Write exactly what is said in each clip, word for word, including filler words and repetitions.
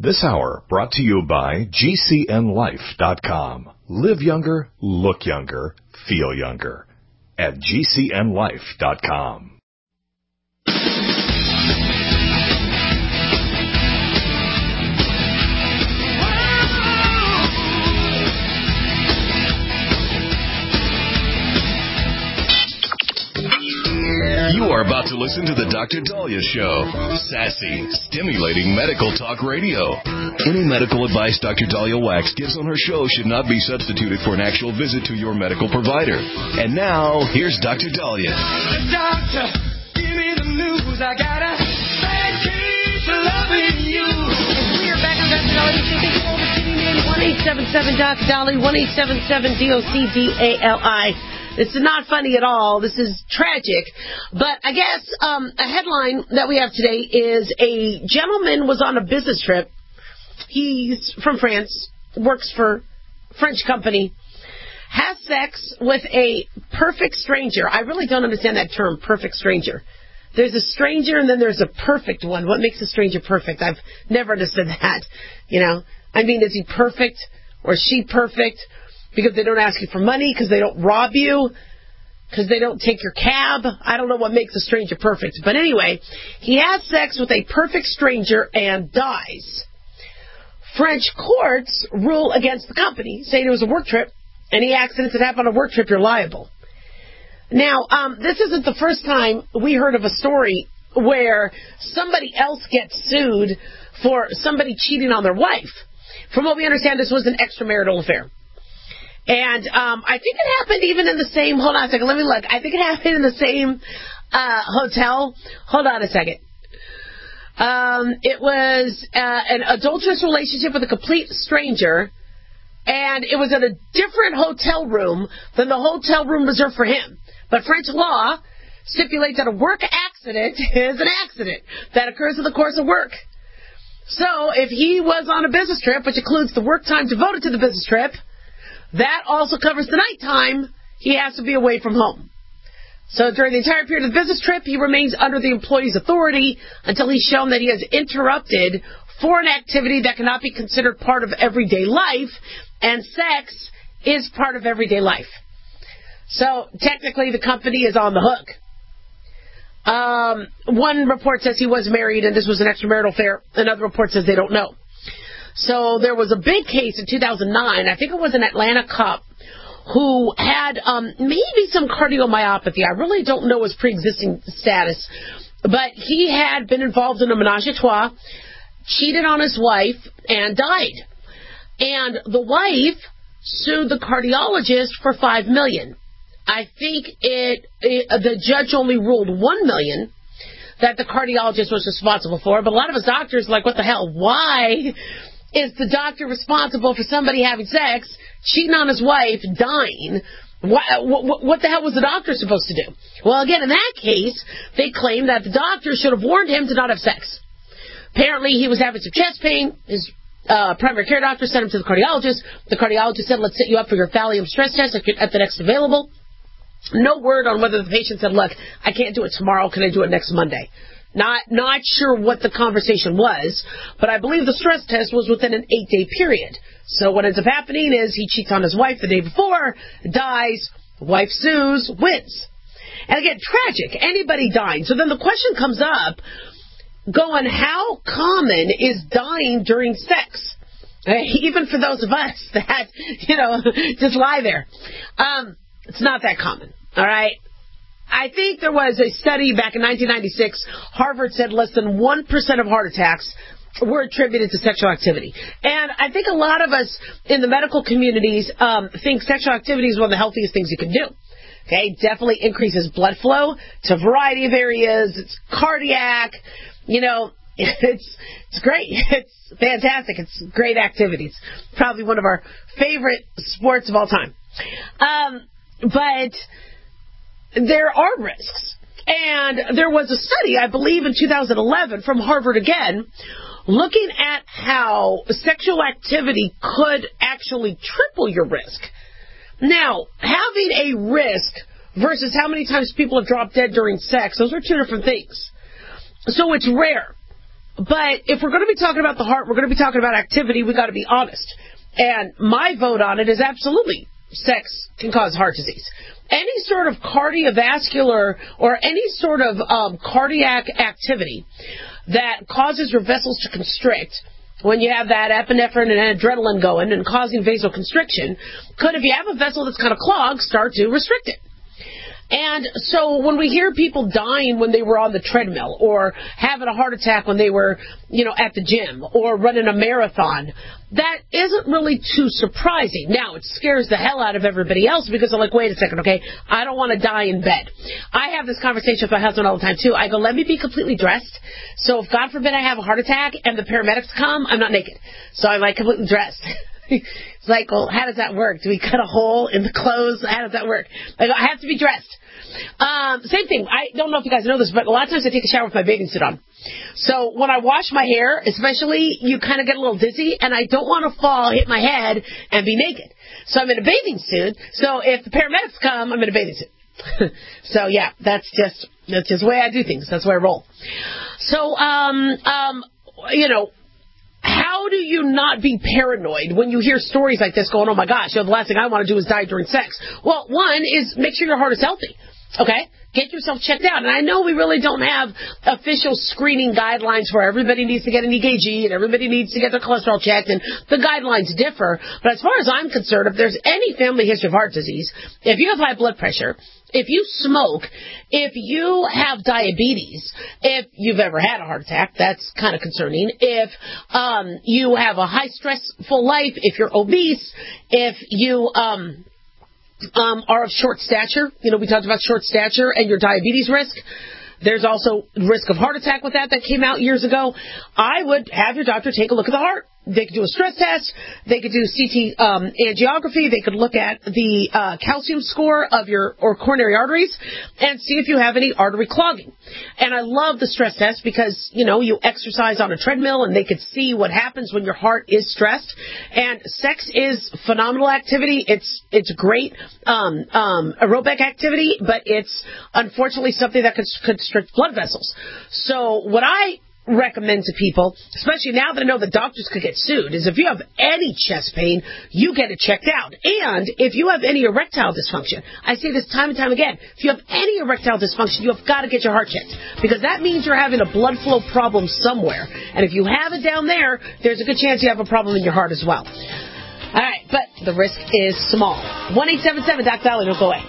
This hour brought to you by G C N life dot com. Live younger, look younger, feel younger at G C N life dot com. You are about to listen to the Doctor Daliah Show. Sassy, stimulating medical talk radio. Any medical advice Doctor Daliah Wax gives on her show should not be substituted for an actual visit to your medical provider. And now, here's Doctor Daliah. Doctor, give me the news. I got a bad case of loving you. We are back on Doctor Daliah. Thank you all for tuning in. one eight seven seven Doc Daliah, one eight seven seven D O C D A L I. This is not funny at all. This is tragic. But I guess um, a headline that we have today is a gentleman was on a business trip. He's from France, works for a French company, has sex with a perfect stranger. I really don't understand that term, perfect stranger. There's a stranger and then there's a perfect one. What makes a stranger perfect? I've never understood that. You know, I mean, is he perfect or is she perfect? Because they don't ask you for money, because they don't rob you, because they don't take your cab. I don't know what makes a stranger perfect. But anyway, he has sex with a perfect stranger and dies. French courts rule against the company, saying it was a work trip. Any accidents that happen on a work trip, you're liable. Now, um, this isn't the first time we heard of a story where somebody else gets sued for somebody cheating on their wife. From what we understand, this was an extramarital affair. And um, I think it happened even in the same, hold on a second, let me look. I think it happened in the same uh, hotel. Hold on a second. Um, it was uh, an adulterous relationship with a complete stranger, and it was in a different hotel room than the hotel room reserved for him. But French law stipulates that a work accident is an accident that occurs in the course of work. So if he was on a business trip, which includes the work time devoted to the business trip, that also covers the nighttime he has to be away from home. So during the entire period of the business trip, he remains under the employee's authority until he's shown that he has interrupted foreign activity that cannot be considered part of everyday life, and sex is part of everyday life. So technically the company is on the hook. Um, one report says he was married and this was an extramarital affair. Another report says they don't know. So there was a big case in two thousand nine, I think it was an Atlanta cop, who had um, maybe some cardiomyopathy. I really don't know his pre-existing status, but he had been involved in a menage a trois, cheated on his wife, and died. And the wife sued the cardiologist for five million dollars. I think it, it the judge only ruled one million dollars that the cardiologist was responsible for, but a lot of us doctors are like, what the hell? Why is the doctor responsible for somebody having sex, cheating on his wife, dying? What, what, what the hell was the doctor supposed to do? Well, again, in that case, they claim that the doctor should have warned him to not have sex. Apparently, he was having some chest pain. His uh, primary care doctor sent him to the cardiologist. The cardiologist said, let's set you up for your thallium stress test at the next available. No word on whether the patient said, look, I can't do it tomorrow. Can I do it next Monday? Not not sure what the conversation was, but I believe the stress test was within an eight-day period. So what ends up happening is he cheats on his wife the day before, dies, wife sues, wins. And again, tragic, anybody dying. So then the question comes up, going, how common is dying during sex? Even for those of us that, you know, just lie there. Um, it's not that common, all right? I think there was a study back in nineteen ninety-six. Harvard said less than one percent of heart attacks were attributed to sexual activity. And I think a lot of us in the medical communities um, think sexual activity is one of the healthiest things you can do. Okay, definitely increases blood flow to a variety of areas. It's cardiac, you know, it's it's great. It's fantastic. It's great activity. It's probably one of our favorite sports of all time. Um, but there are risks. And there was a study, I believe in two thousand eleven, from Harvard again, looking at how sexual activity could actually triple your risk. Now, having a risk versus how many times people have dropped dead during sex, those are two different things. So it's rare. but if we're going to be talking about the heart, we're going to be talking about activity, we got to be honest. And my vote on it is absolutely sex can cause heart disease. Any sort of cardiovascular or any sort of um, cardiac activity that causes your vessels to constrict when you have that epinephrine and adrenaline going and causing vasoconstriction could, if you have a vessel that's kind of clogged, start to restrict it. And so when we hear people dying when they were on the treadmill or having a heart attack when they were, you know, at the gym or running a marathon, that isn't really too surprising. Now, it scares the hell out of everybody else because they're like, wait a second, okay, I don't want to die in bed. I have this conversation with my husband all the time, too. I go, let me be completely dressed. So if, God forbid, I have a heart attack and the paramedics come, I'm not naked. So I'm, like, completely dressed. It's like, well, how does that work? Do we cut a hole in the clothes? How does that work? I go, I have to be dressed. Um, same thing. I don't know if you guys know this, but a lot of times I take a shower with my bathing suit on. So when I wash my hair, especially, you kind of get a little dizzy, and I don't want to fall, hit my head, and be naked. So I'm in a bathing suit. So if the paramedics come, I'm in a bathing suit. So, yeah, that's just that's just the way I do things. That's the way I roll. So, um, um, you know, how do you not be paranoid when you hear stories like this going, oh, my gosh, you know, the last thing I want to do is die during sex? Well, one is make sure your heart is healthy. Okay? Get yourself checked out. And I know we really don't have official screening guidelines where everybody needs to get an E K G and everybody needs to get their cholesterol checked, and the guidelines differ. But as far as I'm concerned, if there's any family history of heart disease, if you have high blood pressure, if you smoke, if you have diabetes, if you've ever had a heart attack, that's kind of concerning. If um, you have a high stressful life, if you're obese, if you... Um, Um, are of short stature. You know, we talked about short stature and your diabetes risk. There's also risk of heart attack with that that came out years ago. I would have your doctor take a look at the heart. They could do a stress test. They could do C T um, angiography. They could look at the uh, calcium score of your or coronary arteries and see if you have any artery clogging. And I love the stress test because, you know, you exercise on a treadmill and they could see what happens when your heart is stressed. And sex is phenomenal activity. It's it's great um, um, aerobic activity, but it's unfortunately something that could constrict blood vessels. So what I recommend to people, especially now that I know the doctors could get sued, is if you have any chest pain, you get it checked out. And if you have any erectile dysfunction, I say this time and time again, if you have any erectile dysfunction, you have got to get your heart checked, because that means you're having a blood flow problem somewhere. And if you have it down there, there's a good chance you have a problem in your heart as well. All right, but the risk is small. one eight seven seven Doc Dolly, don't go away.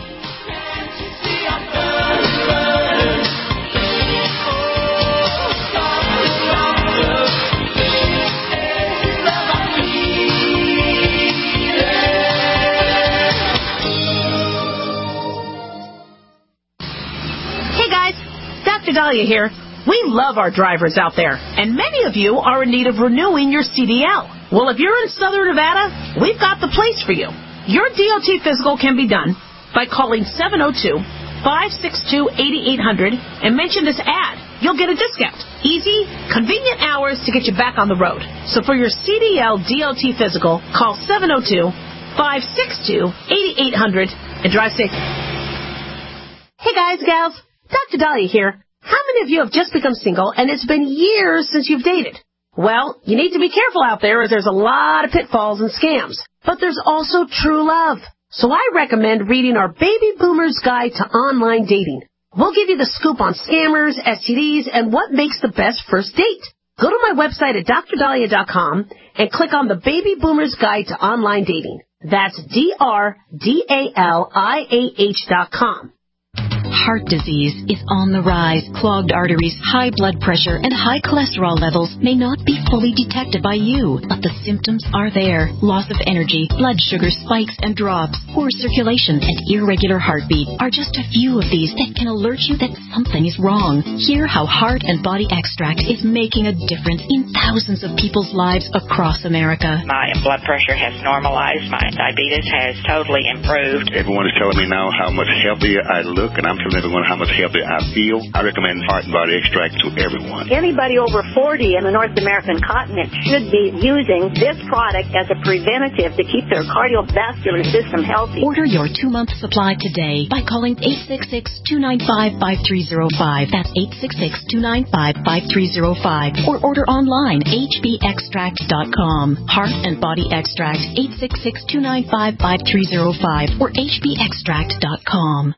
Doctor Dahlia here. We love our drivers out there, and many of you are in need of renewing your C D L. Well, if you're in Southern Nevada, we've got the place for you. Your D O T physical can be done by calling seven oh two, five six two, eight eight hundred and mention this ad. You'll get a discount. Easy, convenient hours to get you back on the road. So for your C D L D O T physical, call seven oh two, five six two, eight eight hundred and drive safe. Hey guys, gals, Doctor Dahlia here. How many of you have just become single and it's been years since you've dated? Well, you need to be careful out there, as there's a lot of pitfalls and scams. But there's also true love. So I recommend reading our Baby Boomer's Guide to Online Dating. We'll give you the scoop on scammers, S T Ds, and what makes the best first date. Go to my website at dr dahlia dot com and click on the Baby Boomer's Guide to Online Dating. That's D R D A L I A H dot com. Heart disease is on the rise. Clogged arteries, high blood pressure, and high cholesterol levels may not be fully detected by you, but the symptoms are there. Loss of energy, blood sugar spikes and drops, poor circulation, and irregular heartbeat are just a few of these that can alert you that something is wrong. Hear how Heart and Body Extract is making a difference in thousands of people's lives across America. My blood pressure has normalized. My diabetes has totally improved. Everyone is telling me now how much healthier I look, and I'm telling everyone how much healthier I feel. I recommend Heart and Body Extract to everyone. Anybody over forty in the North American continent should be using this product as a preventative to keep their cardiovascular system healthy. Order your two-month supply today by calling eight six six, two nine five, five three zero five. That's eight six six, two nine five, five three zero five. Or order online, h b extract dot com. Heart and Body Extract, eight six six, two nine five, five three zero five or h b extract dot com.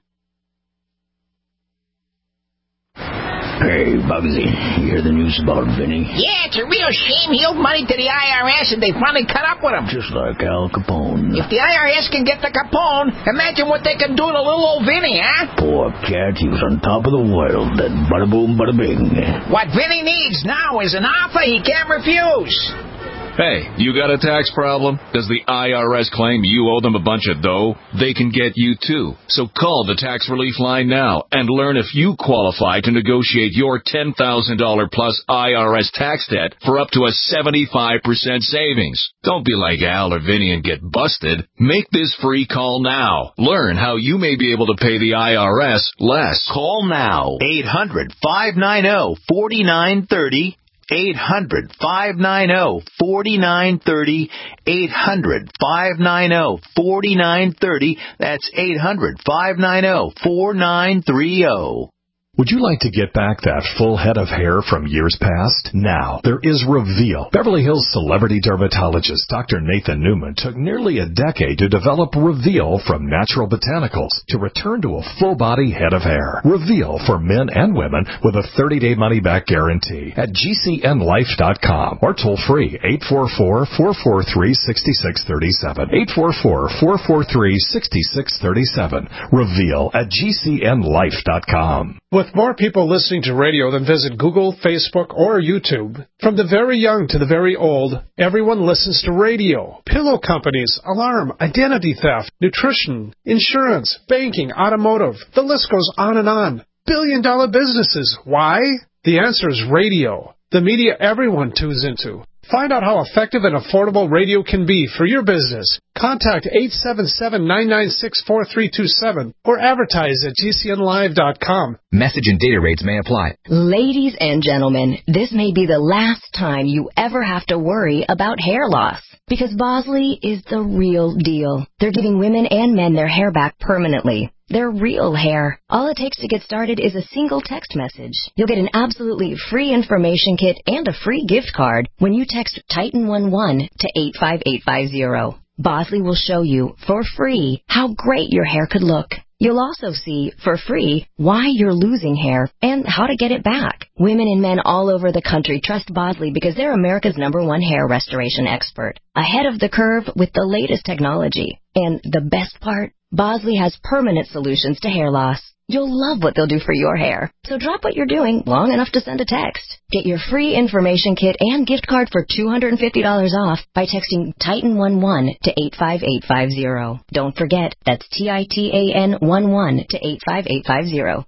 Hey, Bugsy, you hear the news about Vinny? Yeah, it's a real shame he owed money to the I R S and they finally cut up with him. Just like Al Capone. If the I R S can get to Capone, imagine what they can do to little old Vinny, huh? Poor cat, he was on top of the world. That bada boom, bada bing. What Vinny needs now is an offer he can't refuse. Hey, you got a tax problem? Does the I R S claim you owe them a bunch of dough? They can get you too. So call the tax relief line now and learn if you qualify to negotiate your ten thousand dollars plus I R S tax debt for up to a seventy-five percent savings. Don't be like Al or Vinny and get busted. Make this free call now. Learn how you may be able to pay the I R S less. Call now. eight hundred, five nine zero, four nine three zero. eight hundred, five nine zero, four nine three zero. eight hundred, five nine zero, four nine three zero. That's eight hundred, five nine zero, four nine three zero. Would you like to get back that full head of hair from years past? Now, there is Reveal. Beverly Hills celebrity dermatologist Doctor Nathan Newman took nearly a decade to develop Reveal from natural botanicals to return to a full-body head of hair. Reveal for men and women with a thirty-day money-back guarantee at G C N life dot com or toll-free eight four four, four four three, six six three seven. eight four four, four four three, six six three seven. Reveal at G C N life dot com. With more people listening to radio than visit Google, Facebook, or YouTube, from the very young to the very old, everyone listens to radio. Pillow companies, alarm, identity theft, nutrition, insurance, banking, automotive. The list goes on and on. Billion-dollar businesses. Why? The answer is radio. The media everyone tunes into. Find out how effective and affordable radio can be for your business. Contact eight seven seven, nine nine six, four three two seven or advertise at G C N live dot com. Message and data rates may apply. Ladies and gentlemen, this may be the last time you ever have to worry about hair loss. Because Bosley is the real deal. They're giving women and men their hair back permanently. Their real hair. All it takes to get started is a single text message. You'll get an absolutely free information kit and a free gift card when you text Titan eleven to eight five eight five zero. Bosley will show you, for free, how great your hair could look. You'll also see, for free, why you're losing hair and how to get it back. Women and men all over the country trust Bosley because they're America's number one hair restoration expert. Ahead of the curve with the latest technology. And the best part? Bosley has permanent solutions to hair loss. You'll love what they'll do for your hair. So drop what you're doing long enough to send a text. Get your free information kit and gift card for two hundred fifty dollars off by texting Titan eleven to eight five eight five zero. Don't forget, that's T I T A N eleven to eight five eight five zero.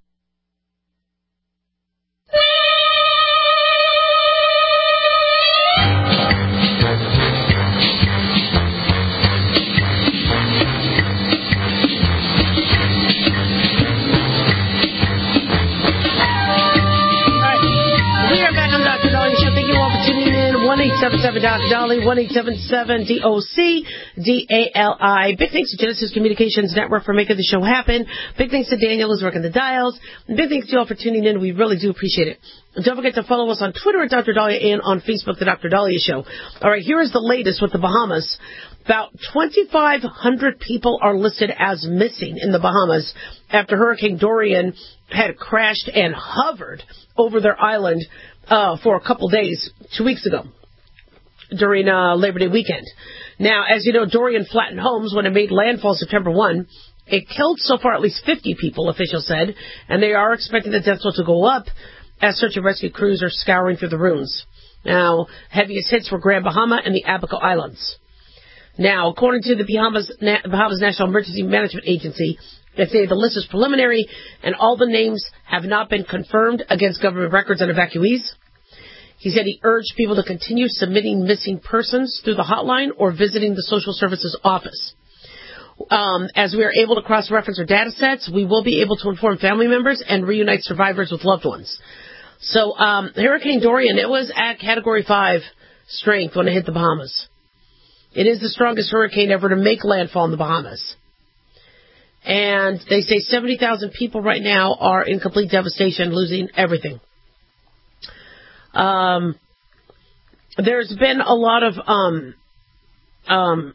one eight seven seven Doctor Dolly, one eight seven seven D O C D A L I. Big thanks to Genesis Communications Network for making the show happen. Big thanks to Daniel who's working the dials. And big thanks to you all for tuning in. We really do appreciate it. And don't forget to follow us on Twitter at Doctor Dahlia and on Facebook, The Doctor Dahlia Show. All right, here is the latest with the Bahamas. About twenty-five hundred people are listed as missing in the Bahamas after Hurricane Dorian had crashed and hovered over their island uh, for a couple days, two weeks ago, during uh, Labor Day weekend. Now, as you know, Dorian flattened homes when it made landfall September first. It killed so far at least fifty people, officials said, and they are expecting the death toll to go up as search and rescue crews are scouring through the ruins. Now, heaviest hits were Grand Bahama and the Abaco Islands. Now, according to the Bahamas, Bahamas National Emergency Management Agency, they say the list is preliminary and all the names have not been confirmed against government records on evacuees. He said he urged people to continue submitting missing persons through the hotline or visiting the social services office. Um, as we are able to cross-reference our data sets, we will be able to inform family members and reunite survivors with loved ones. So um, Hurricane Dorian, it was at Category five strength when it hit the Bahamas. It is the strongest hurricane ever to make landfall in the Bahamas. And they say seventy thousand people right now are in complete devastation, losing everything. Um, there's been a lot of um, um,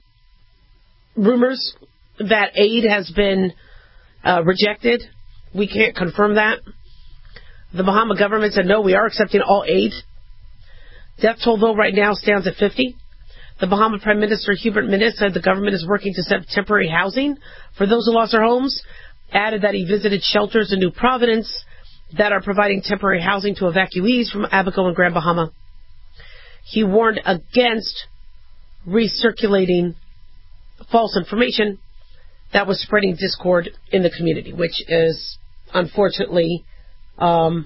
rumors that aid has been uh, rejected. We can't confirm that. The Bahama government said, no, we are accepting all aid. Death toll, though, right now stands at fifty. The Bahama Prime Minister Hubert Minnis said the government is working to set up temporary housing for those who lost their homes. Added that he visited shelters in New Providence that are providing temporary housing to evacuees from Abaco and Grand Bahama. He warned against recirculating false information that was spreading discord in the community, which is unfortunately, um,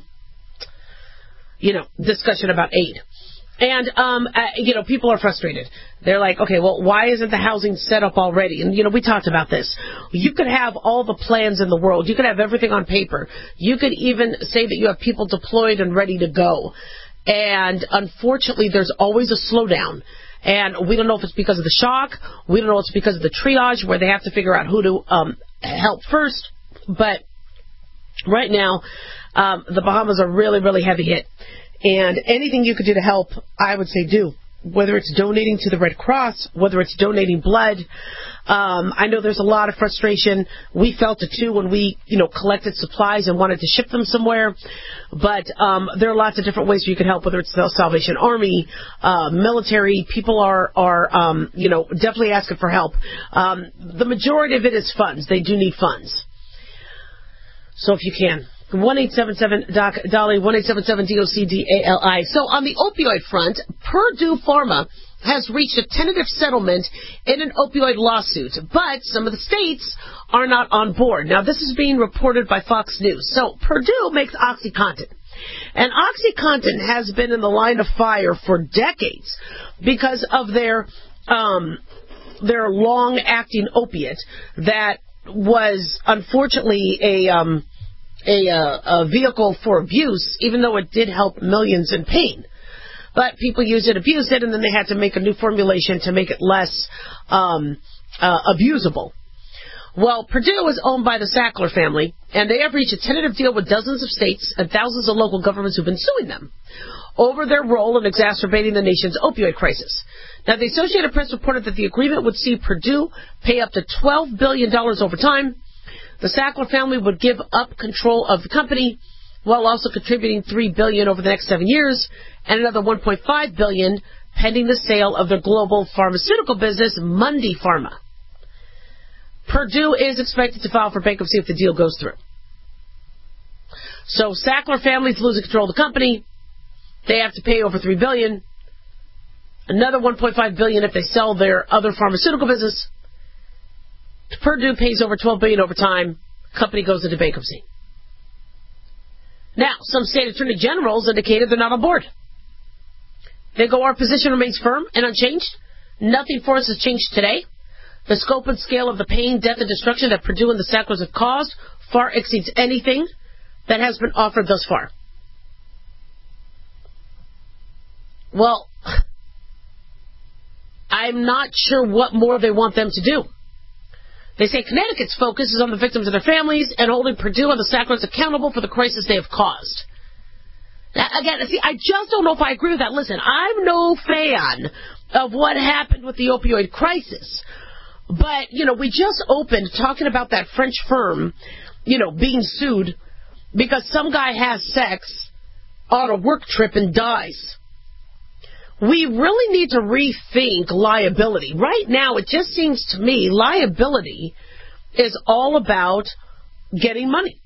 you know, discussion about aid. And, um, uh, you know, people are frustrated. They're like, okay, well, why isn't the housing set up already? And, you know, we talked about this. You could have all the plans in the world. You could have everything on paper. You could even say that you have people deployed and ready to go. And unfortunately, there's always a slowdown. And we don't know if it's because of the shock. We don't know if it's because of the triage where they have to figure out who to um, help first. But right now, um, the Bahamas are really, really heavy hit. And anything you could do to help, I would say do. Whether it's donating to the Red Cross, whether it's donating blood. Um, I know there's a lot of frustration. We felt it too when we, you know, collected supplies and wanted to ship them somewhere. But um, there are lots of different ways you can help, whether it's the Salvation Army, uh, military. People are, are um, you know, definitely asking for help. Um, the majority of it is funds. They do need funds. So if you can. one eight seven seven Doc Dolly, one eight seven seven D O C D A L I. So on the opioid front, Purdue Pharma has reached a tentative settlement in an opioid lawsuit, but some of the states are not on board. Now, this is being reported by Fox News. So Purdue makes OxyContin. And OxyContin has been in the line of fire for decades because of their um, their long-acting opiate that was unfortunately a... Um, A, uh, a vehicle for abuse, even though it did help millions in pain. But people used it, abused it, and then they had to make a new formulation to make it less um, uh, abusable. Well, Purdue is owned by the Sackler family, and they have reached a tentative deal with dozens of states and thousands of local governments who've been suing them over their role in exacerbating the nation's opioid crisis. Now, the Associated Press reported that the agreement would see Purdue pay up to twelve billion dollars over time. The Sackler family would give up control of the company while also contributing three billion dollars over the next seven years and another one point five billion dollars pending the sale of their global pharmaceutical business, Mundy Pharma. Purdue is expected to file for bankruptcy if the deal goes through. So Sackler family's losing control of the company. They have to pay over three billion dollars. Another one point five billion dollars if they sell their other pharmaceutical business. Purdue pays over twelve billion dollars over time. Company goes into bankruptcy. Now, some state attorney generals indicated they're not on board. They go, our position remains firm and unchanged. Nothing for us has changed today. The scope and scale of the pain, death, and destruction that Purdue and the Sacklers have caused far exceeds anything that has been offered thus far. Well, I'm not sure what more they want them to do. They say Connecticut's focus is on the victims and their families and holding Purdue and the Sacklers accountable for the crisis they have caused. Now, again, see, I just don't know if I agree with that. Listen, I'm no fan of what happened with the opioid crisis. But, you know, we just opened talking about that French firm, you know, being sued because some guy has sex on a work trip and dies. We really need to rethink liability. Right now, it just seems to me liability is all about getting money.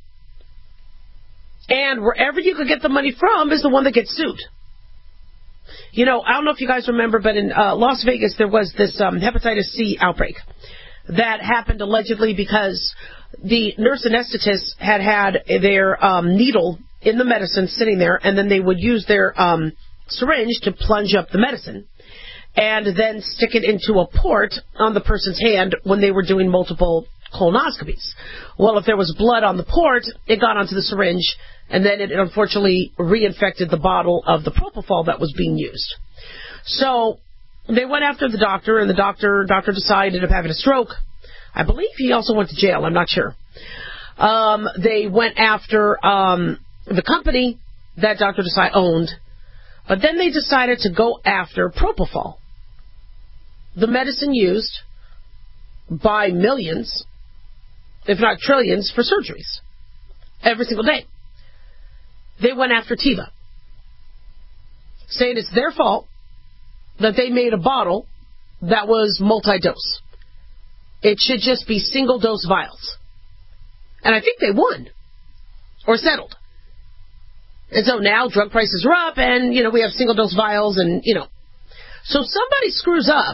And wherever you could get the money from is the one that gets sued. You know, I don't know if you guys remember, but in uh, Las Vegas, there was this um, hepatitis C outbreak that happened allegedly because the nurse anesthetist had had their um, needle in the medicine sitting there, and then they would use their um, syringe to plunge up the medicine. and then stick it into a port on the person's hand when they were doing multiple colonoscopies. Well, if there was blood on the port, it got onto the syringe, and then it unfortunately reinfected the bottle of the propofol that was being used. So they went after the doctor, and the doctor doctor decided ended up having a stroke. I believe he also went to jail. I'm not sure. Um, they went after um, the company that Doctor Desai owned, but then they decided to go after propofol, the medicine used by millions, if not trillions, for surgeries every single day. They went after Teva, saying it's their fault that they made a bottle that was multi-dose. It should just be single-dose vials. And I think they won, or settled. And so now drug prices are up, and, you know, we have single-dose vials, and, you know. So somebody screws up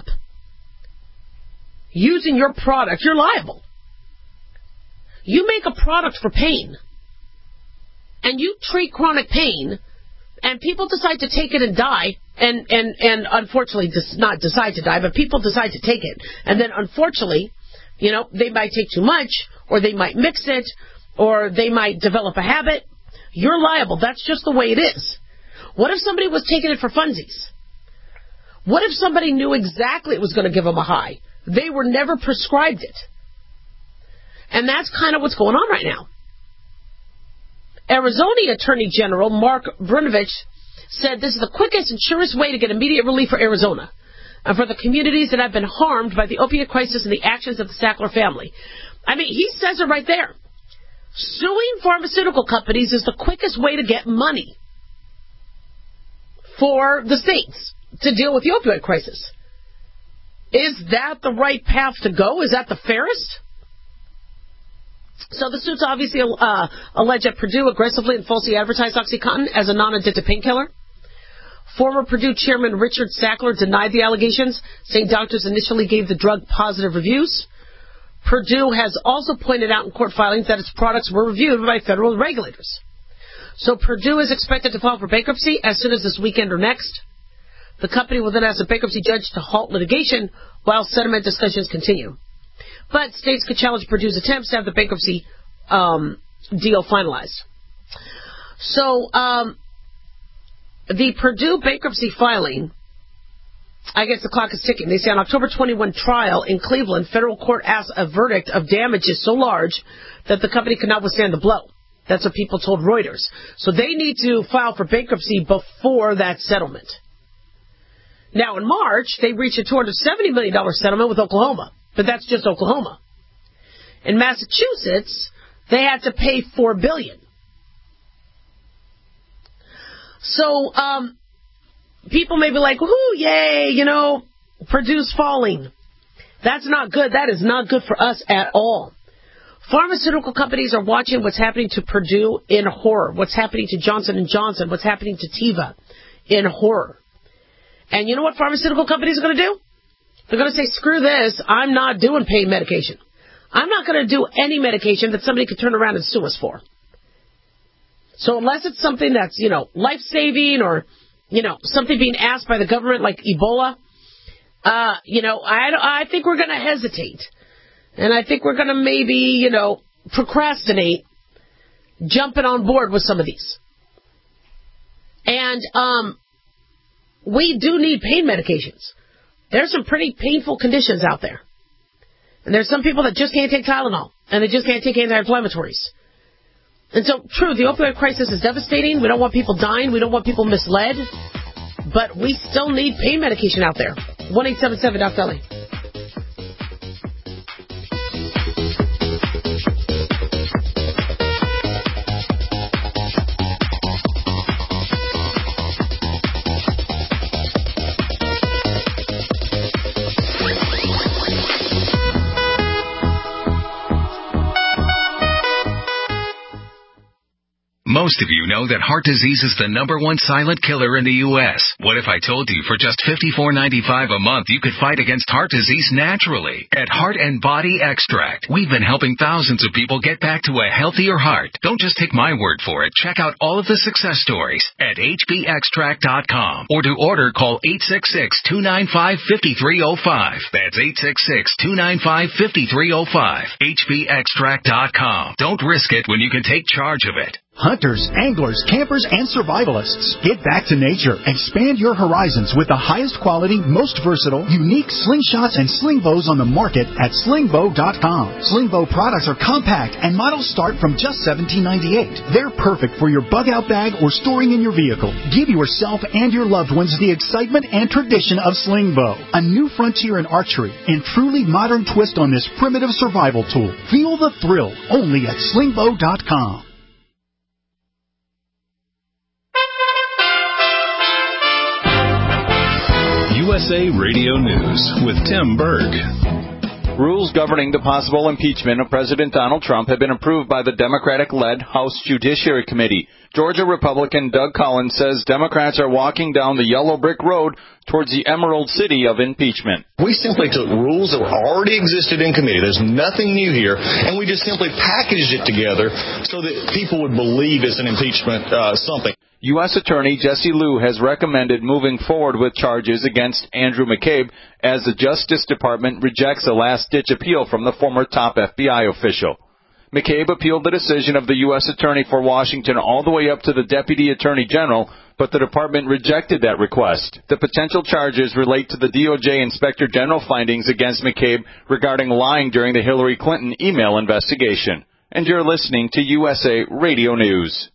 using your product, you're liable. You make a product for pain, and you treat chronic pain, and people decide to take it and die, and, and, and unfortunately, not decide to die, but people decide to take it. And then unfortunately, you know, they might take too much, or they might mix it, or they might develop a habit. You're liable. That's just the way it is. What if somebody was taking it for funsies? What if somebody knew exactly it was going to give them a high? They were never prescribed it. And that's kind of what's going on right now. Arizona Attorney General Mark Brnovich said this is the quickest and surest way to get immediate relief for Arizona and for the communities that have been harmed by the opioid crisis and the actions of the Sackler family. I mean, he says it right there. Suing pharmaceutical companies is the quickest way to get money for the states to deal with the opioid crisis. Is that the right path to go? Is that the fairest? So the suits obviously uh, allege that Purdue aggressively and falsely advertised OxyContin as a non-addictive painkiller. Former Purdue chairman Richard Sackler denied the allegations, saying doctors initially gave the drug positive reviews. Purdue has also pointed out in court filings that its products were reviewed by federal regulators. So Purdue is expected to file for bankruptcy as soon as this weekend or next. The company will then ask the bankruptcy judge to halt litigation while settlement discussions continue. But states could challenge Purdue's attempts to have the bankruptcy um, deal finalized. So um, the Purdue bankruptcy filing, I guess the clock is ticking. They say on October twenty-first trial in Cleveland, federal court asked a verdict of damages so large that the company could not withstand the blow. That's what people told Reuters. So they need to file for bankruptcy before that settlement. Now in March, they reached a two hundred seventy million dollars settlement with Oklahoma. But that's just Oklahoma. In Massachusetts, they had to pay four billion dollars. So, um, people may be like, woohoo, yay, you know, Purdue's falling. That's not good. That is not good for us at all. Pharmaceutical companies are watching what's happening to Purdue in horror. What's happening to Johnson and Johnson. What's happening to Teva in horror. And you know what pharmaceutical companies are going to do? They're going to say, screw this, I'm not doing pain medication. I'm not going to do any medication that somebody could turn around and sue us for. So unless it's something that's, you know, life-saving or, you know, something being asked by the government like Ebola, uh, you know, I, I think we're going to hesitate. And I think we're going to maybe, you know, procrastinate jumping on board with some of these. And um, we do need pain medications. There's some pretty painful conditions out there. And there's some people that just can't take Tylenol. And they just can't take anti-inflammatories. And so, true, the opioid crisis is devastating. We don't want people dying. We don't want people misled. But we still need pain medication out there. one eight seven seven, Doctor Ellie. Most of you know that heart disease is the number one silent killer in the U S What if I told you for just fifty-four ninety-five a month you could fight against heart disease naturally? At Heart and Body Extract, we've been helping thousands of people get back to a healthier heart. Don't just take my word for it. Check out all of the success stories at H B extract dot com. Or to order, call eight six six, two nine five, five three zero five. That's eight six six, two nine five, five three zero five. H B extract dot com. Don't risk it when you can take charge of it. Hunters, anglers, campers, and survivalists, get back to nature. Expand your horizons with the highest quality, most versatile, unique slingshots and sling bows on the market at sling bow dot com. Sling bow products are compact and models start from just seventeen ninety-eight. They're perfect for your bug out bag or storing in your vehicle. Give yourself and your loved ones the excitement and tradition of sling bow, a new frontier in archery and truly modern twist on this primitive survival tool. Feel the thrill only at sling bow dot com. U S A Radio News with Tim Berg. Rules governing the possible impeachment of President Donald Trump have been approved by the Democratic-led House Judiciary Committee. Georgia Republican Doug Collins says Democrats are walking down the yellow brick road towards the Emerald City of impeachment. We simply took rules that already existed in committee. There's nothing new here, and we just simply packaged it together so that people would believe it's an impeachment uh, something. U S Attorney Jesse Liu has recommended moving forward with charges against Andrew McCabe as the Justice Department rejects a last-ditch appeal from the former top F B I official. McCabe appealed the decision of the U S Attorney for Washington all the way up to the Deputy Attorney General, but the department rejected that request. The potential charges relate to the D O J Inspector General findings against McCabe regarding lying during the Hillary Clinton email investigation. And you're listening to U S A Radio News.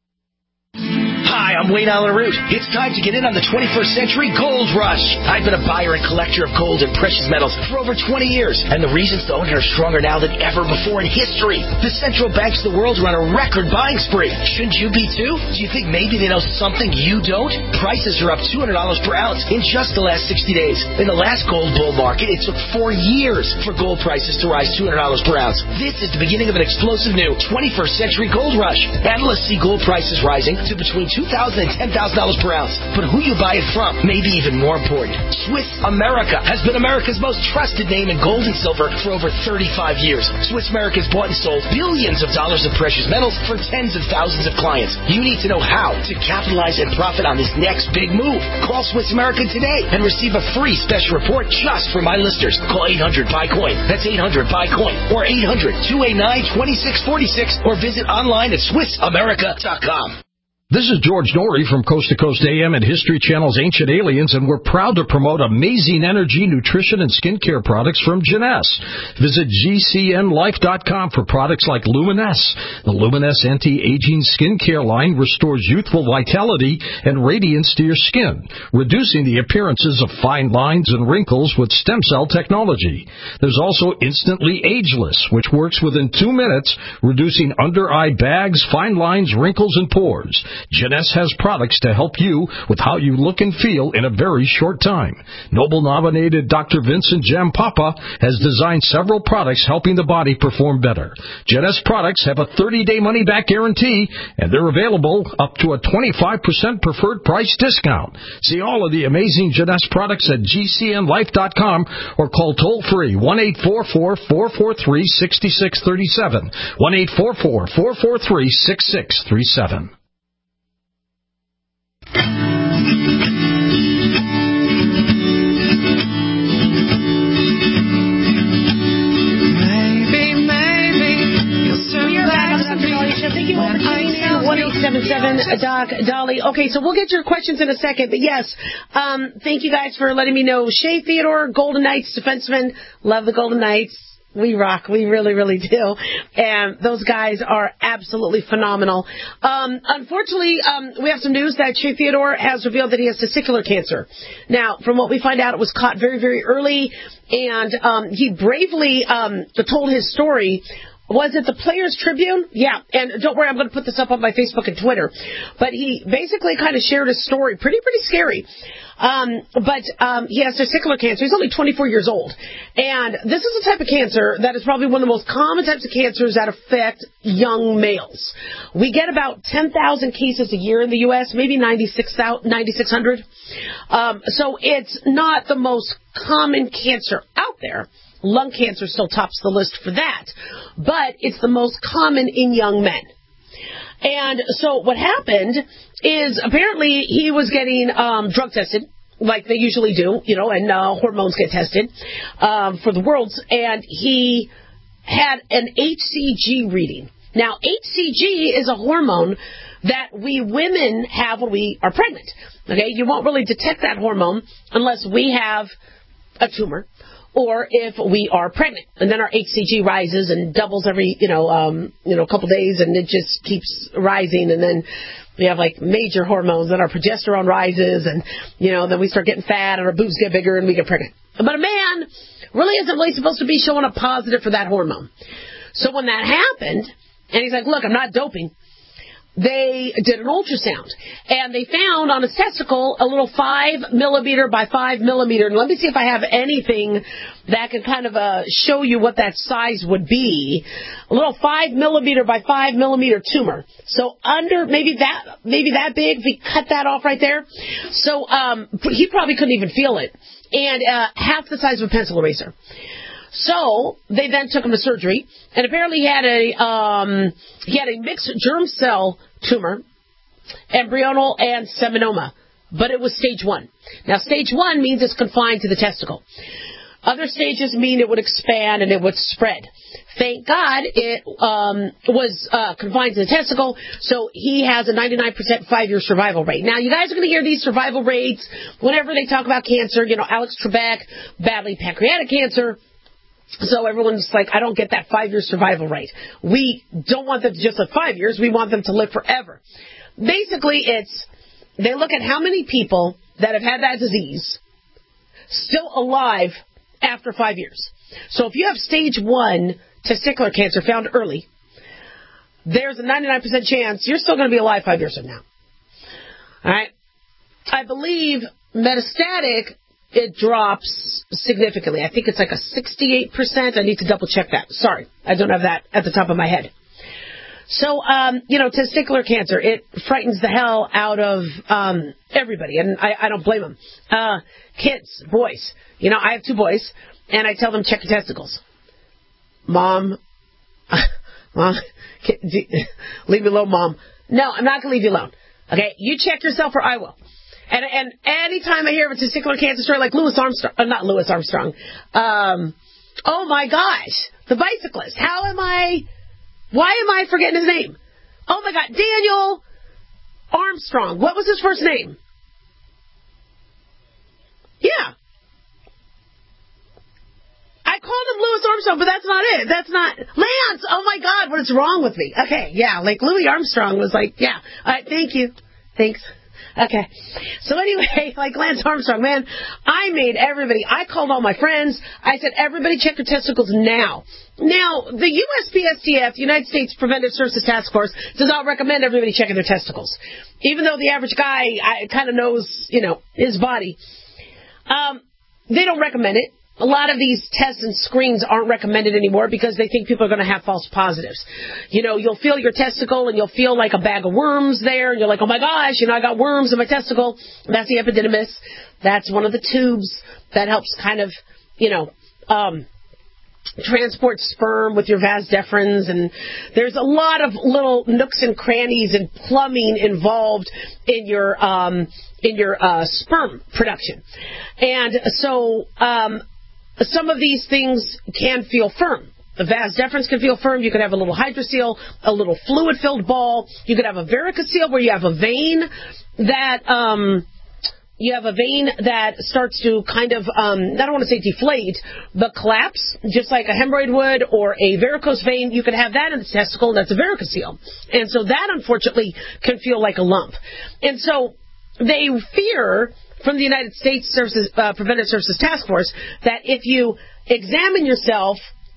Hi, I'm Wayne Allen Root. It's time to get in on the twenty-first century gold rush. I've been a buyer and collector of gold and precious metals for over twenty years, and the reasons to own it are stronger now than ever before in history. The central banks of the world are on a record buying spree. Shouldn't you be too? Do you think maybe they know something you don't? Prices are up two hundred dollars per ounce in just the last sixty days. In the last gold bull market, it took four years for gold prices to rise two hundred dollars per ounce. This is the beginning of an explosive new twenty-first century gold rush. Analysts see gold prices rising to between two thousand dollars and ten thousand dollars per ounce. But who you buy it from may be even more important. Swiss America has been America's most trusted name in gold and silver for over thirty-five years. Swiss America has bought and sold billions of dollars of precious metals for tens of thousands of clients. You need to know how to capitalize and profit on this next big move. Call Swiss America today and receive a free special report just for my listeners. Call eight hundred buy coin. That's eight hundred buy coin or eight hundred, two eight nine, two six four six or visit online at swiss america dot com. This is George Norrie from Coast to Coast A M and History Channel's Ancient Aliens, and we're proud to promote amazing energy, nutrition, and skincare products from Jeunesse. Visit G C N life dot com for products like Luminesse. The Luminesse anti-aging skincare line restores youthful vitality and radiance to your skin, reducing the appearances of fine lines and wrinkles with stem cell technology. There's also Instantly Ageless, which works within two minutes, reducing under-eye bags, fine lines, wrinkles, and pores. Jeunesse has products to help you with how you look and feel in a very short time. Nobel-nominated Doctor Vincent Jampapa has designed several products helping the body perform better. Jeunesse products have a thirty-day money-back guarantee, and they're available up to a twenty-five percent preferred price discount. See all of the amazing Jeunesse products at G C N life dot com or call toll-free one eight four four, four four three, six six three seven, one eight four four, four four three, six six three seven. one eight seven seven Doc Dolly. Okay, so we'll get your questions in a second, but yes, um, thank you guys for letting me know. Shea Theodore, Golden Knights defenseman, love the Golden Knights. We rock. We really, really do. And those guys are absolutely phenomenal. Um, unfortunately, um, we have some news that Shea Theodore has revealed that he has testicular cancer. Now, from what we find out, it was caught very, very early, and um, he bravely um, told his story was it the Players Tribune? Yeah, and don't worry, I'm going to put this up on my Facebook and Twitter. But he basically kind of shared his story, pretty, pretty scary. Um, but um, he has testicular cancer. He's only twenty-four years old. And this is a type of cancer that is probably one of the most common types of cancers that affect young males. We get about ten thousand cases a year in the U S, maybe ninety-six hundred. Um, so it's not the most common cancer out there. Lung cancer still tops the list for that. But it's the most common in young men. And so what happened is apparently he was getting um, drug tested, like they usually do, you know, and uh, hormones get tested um, for the worlds. And he had an H C G reading. Now, H C G is a hormone that we women have when we are pregnant. Okay, you won't really detect that hormone unless we have a tumor, or if we are pregnant, and then our H C G rises and doubles every, you know, um, you know, couple days, and it just keeps rising, and then we have like major hormones, and our progesterone rises, and you know, then we start getting fat, and our boobs get bigger, and we get pregnant. But a man really isn't really supposed to be showing up positive for that hormone. So when that happened, and he's like, "Look, I'm not doping." They did an ultrasound, and they found on his testicle a little five millimeter by five millimeter. And let me see if I have anything that can kind of uh, show you what that size would be. A little five millimeter by five millimeter tumor. So under maybe that maybe that big. If we cut that off right there, so um, he probably couldn't even feel it, and uh, half the size of a pencil eraser. So they then took him to surgery, and apparently he had a um, he had a mixed germ cell tumor, embryonal and seminoma, but it was stage one. Now, stage one means it's confined to the testicle. Other stages mean it would expand and it would spread. Thank God it um, was uh, confined to the testicle, so he has a ninety-nine percent five-year survival rate. Now, you guys are going to hear these survival rates whenever they talk about cancer. You know, Alex Trebek, battling pancreatic cancer. So everyone's like, I don't get that five-year survival rate. We don't want them to just live five years. We want them to live forever. Basically, it's they look at how many people that have had that disease still alive after five years. So if you have stage one testicular cancer found early, there's a ninety-nine percent chance you're still going to be alive five years from now. All right? I believe metastatic, it drops significantly. I think it's like a sixty-eight percent. I need to double check that. Sorry, I don't have that at the top of my head. So, um, you know, testicular cancer, it frightens the hell out of um, everybody, and I, I don't blame them. Uh, kids, boys. You know, I have two boys, and I tell them, check your testicles. Mom, Mom, leave me alone, Mom. No, I'm not going to leave you alone. Okay, you check yourself or I will. And and anytime I hear of a testicular cancer story like Louis Armstrong, uh, not Louis Armstrong, um, oh my gosh, the bicyclist. How am I, why am I forgetting his name? Oh my God, Daniel Armstrong. What was his first name? Yeah. I called him Louis Armstrong, but that's not it. That's not, Lance, oh my God, what is wrong with me? Okay, yeah, like Louis Armstrong was like, yeah, all right, thank you. Thanks. Okay. So anyway, like Lance Armstrong, man, I made everybody, I called all my friends. I said, everybody check your testicles now. Now, the U S P S T F, the United States Preventive Services Task Force, does not recommend everybody checking their testicles. Even though the average guy kind of knows, you know, his body. Um, they don't recommend it. A lot of these tests and screens aren't recommended anymore because they think people are going to have false positives. You know, you'll feel your testicle and you'll feel like a bag of worms there. And you're like, oh my gosh, you know, I got worms in my testicle. That's the epididymis. That's one of the tubes that helps kind of, you know, um, transport sperm with your vas deferens. And there's a lot of little nooks and crannies and plumbing involved in your, um, in your, uh, sperm production. And so, um, some of these things can feel firm. The vas deferens can feel firm. You could have a little hydrocele, a little fluid-filled ball. You could have a varicocele where you have a vein that um, you have a vein that starts to kind of, um, I don't want to say deflate, but collapse, just like a hemorrhoid would or a varicose vein. You could have that in the testicle, and that's a varicocele. And so that, unfortunately, can feel like a lump. And so they fear from the United States Services, uh, Preventive Services Task Force that if you examine yourself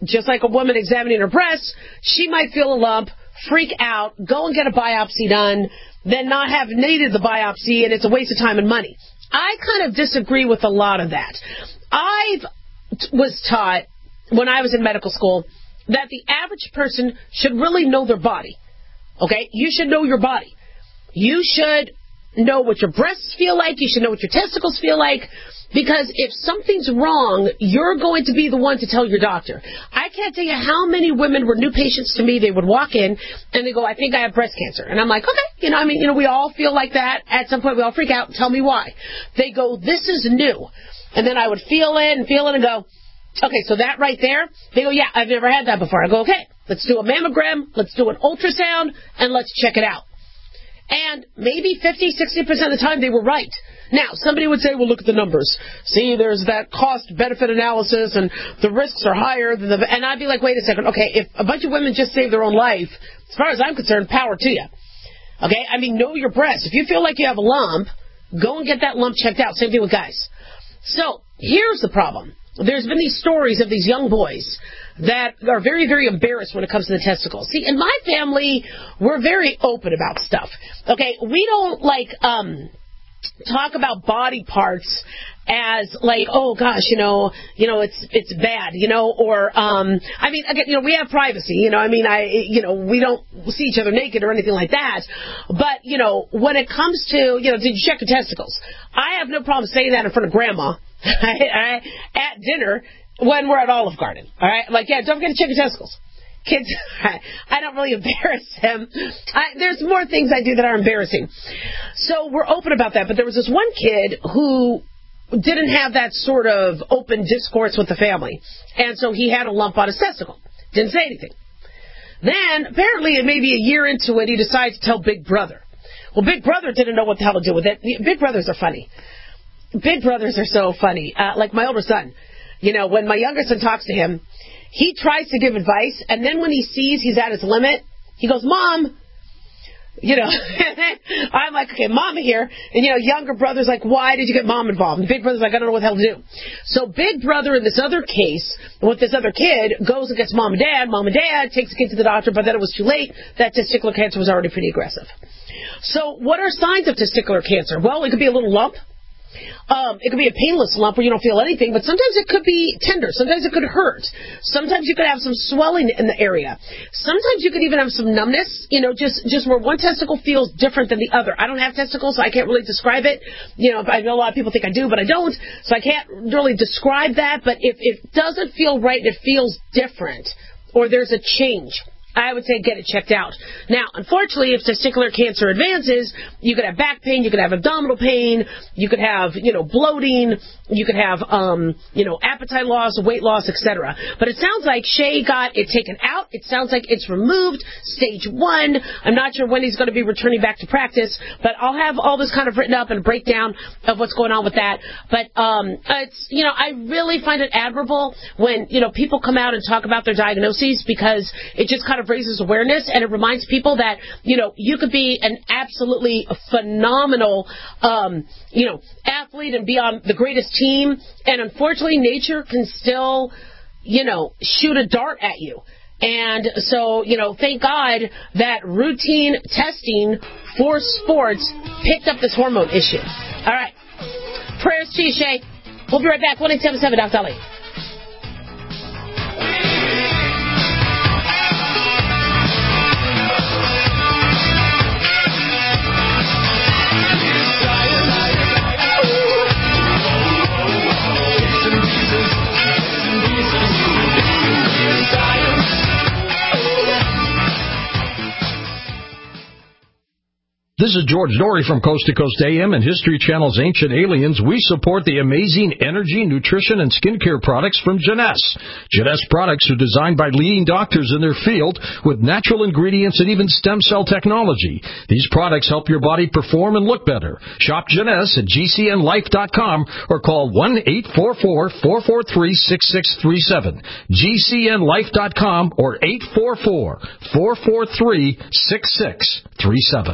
just like a woman examining her breasts, she might feel a lump, freak out, go and get a biopsy done, then not have needed the biopsy, and it's a waste of time and money. I kind of disagree with a lot of that. I was taught when I was in medical school that the average person should really know their body. Okay? You should know your body. You should know what your breasts feel like. You should know what your testicles feel like. Because if something's wrong, you're going to be the one to tell your doctor. I can't tell you how many women were new patients to me. They would walk in and they go, I think I have breast cancer. And I'm like, okay, you know, I mean, you know, we all feel like that. At some point, we all freak out. Tell me why. They go, this is new. And then I would feel it and feel it and go, okay, so that right there, they go, yeah, I've never had that before. I go, okay, let's do a mammogram, let's do an ultrasound, and let's check it out. And maybe fifty, sixty percent of the time they were right. Now, somebody would say, well, look at the numbers. See, there's that cost-benefit analysis, and the risks are higher than the... And I'd be like, wait a second. Okay, if a bunch of women just save their own life, as far as I'm concerned, power to you. Okay? I mean, know your breasts. If you feel like you have a lump, go and get that lump checked out. Same thing with guys. So, here's the problem. There's been these stories of these young boys that are very, very embarrassed when it comes to the testicles. See, in my family, we're very open about stuff. Okay? We don't, like... um. talk about body parts as like, oh gosh, you know, you know, it's it's bad, you know, or um, I mean, again, you know, we have privacy, you know, I mean, I, you know, we don't see each other naked or anything like that, but you know, when it comes to, you know, did you check your testicles? I have no problem saying that in front of Grandma at dinner when we're at Olive Garden. All right, like, yeah, don't forget to check your testicles. Kids, I don't really embarrass them. I, there's more things I do that are embarrassing. So we're open about that. But there was this one kid who didn't have that sort of open discourse with the family. And so he had a lump on his testicle. Didn't say anything. Then, apparently, maybe a year into it, he decided to tell Big Brother. Well, Big Brother didn't know what the hell to do with it. Big Brothers are funny. Big Brothers are so funny. Uh, like my older son. You know, when my younger son talks to him, he tries to give advice, and then when he sees he's at his limit, he goes, Mom, you know, I'm like, okay, Mama here. And, you know, younger brother's like, why did you get Mom involved? And Big Brother's like, I don't know what the hell to do. So Big Brother in this other case, with this other kid, goes and gets Mom and Dad. Mom and Dad takes the kid to the doctor, but then it was too late. That testicular cancer was already pretty aggressive. So what are signs of testicular cancer? Well, it could be a little lump. Um, it could be a painless lump where you don't feel anything, but sometimes it could be tender. Sometimes it could hurt. Sometimes you could have some swelling in the area. Sometimes you could even have some numbness, you know, just, just where one testicle feels different than the other. I don't have testicles, so I can't really describe it. You know, I know a lot of people think I do, but I don't, so I can't really describe that. But if it doesn't feel right, it feels different, or there's a change, I would say get it checked out. Now, unfortunately, if testicular cancer advances, you could have back pain, you could have abdominal pain, you could have, you know, bloating, you could have, um, you know, appetite loss, weight loss, et cetera. But it sounds like Shay got it taken out. It sounds like it's removed, stage one. I'm not sure when he's going to be returning back to practice, but I'll have all this kind of written up and a breakdown of what's going on with that. But um, it's, you know, I really find it admirable when, you know, people come out and talk about their diagnoses, because it just kind of raises awareness, and it reminds people that, you know, you could be an absolutely phenomenal, um, you know, athlete and be on the greatest team, and unfortunately nature can still, you know, shoot a dart at you. And so, you know, thank God that routine testing for sports picked up this hormone issue. All right. Prayers to you, Shay. We'll be right back. one eight seven seven Doctor Ali. This is George Dory from Coast to Coast A M and History Channel's Ancient Aliens. We support the amazing energy, nutrition, and skincare products from Jeunesse. Jeunesse products are designed by leading doctors in their field with natural ingredients and even stem cell technology. These products help your body perform and look better. Shop Jeunesse at G C N life dot com or call one eight four four, four four three, six six three seven. G C N life dot com or eight four four, four four three, six six three seven.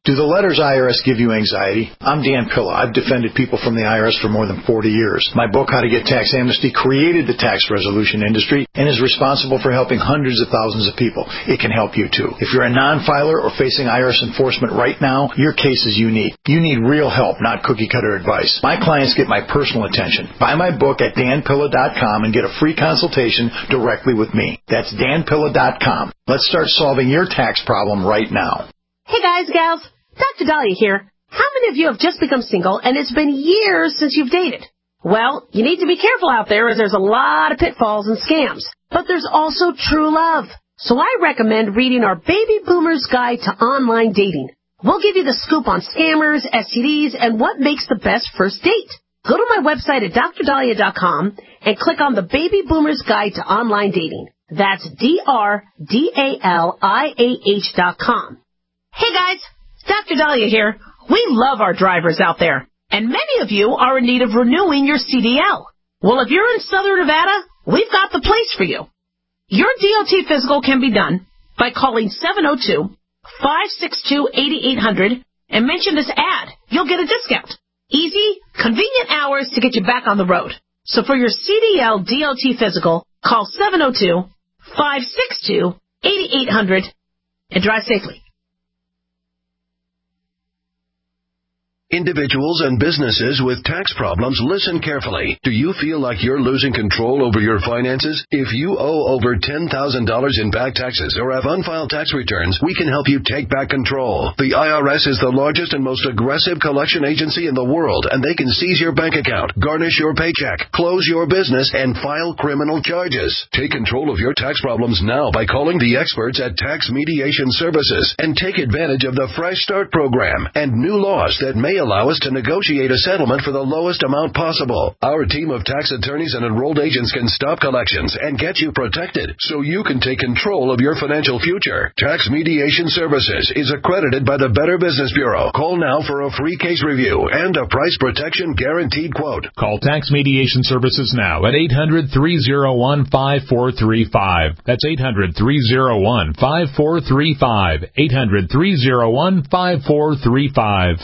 Do the letters I R S give you anxiety? I'm Dan Pilla. I've defended people from the I R S for more than forty years. My book, How to Get Tax Amnesty, created the tax resolution industry and is responsible for helping hundreds of thousands of people. It can help you too. If you're a non-filer or facing I R S enforcement right now, your case is unique. You need real help, not cookie-cutter advice. My clients get my personal attention. Buy my book at dan pilla dot com and get a free consultation directly with me. That's dan pilla dot com. Let's start solving your tax problem right now. Hey guys, gals. Doctor Dahlia here. How many of you have just become single and it's been years since you've dated? Well, you need to be careful out there as there's a lot of pitfalls and scams. But there's also true love. So I recommend reading our Baby Boomer's Guide to Online Dating. We'll give you the scoop on scammers, S T Ds, and what makes the best first date. Go to my website at dr dahlia dot com and click on the Baby Boomer's Guide to Online Dating. That's D R D A L I A H dot com. Hey guys, Doctor Dahlia here. We love our drivers out there, and many of you are in need of renewing your C D L. Well, if you're in Southern Nevada, we've got the place for you. Your D O T physical can be done by calling seven oh two, five six two, eight eight hundred and mention this ad. You'll get a discount. Easy, convenient hours to get you back on the road. So for your C D L D O T physical, call seven oh two, five six two, eight eight hundred and drive safely. Individuals and businesses with tax problems, listen carefully. Do you feel like you're losing control over your finances? If you owe over ten thousand dollars in back taxes or have unfiled tax returns, we can help you take back control. The I R S is the largest and most aggressive collection agency in the world, and they can seize your bank account, garnish your paycheck, close your business, and file criminal charges. Take control of your tax problems now by calling the experts at Tax Mediation Services and take advantage of the Fresh Start program and new laws that may allow us to negotiate a settlement for the lowest amount possible. Our team of tax attorneys and enrolled agents can stop collections and get you protected so you can take control of your financial future. Tax Mediation Services is accredited by the Better Business Bureau. Call now for a free case review and a price protection guaranteed quote. Call Tax Mediation Services now at eight hundred, three oh one, five four three five. That's eight hundred, three oh one, five four three five. eight hundred, three oh one, five four three five.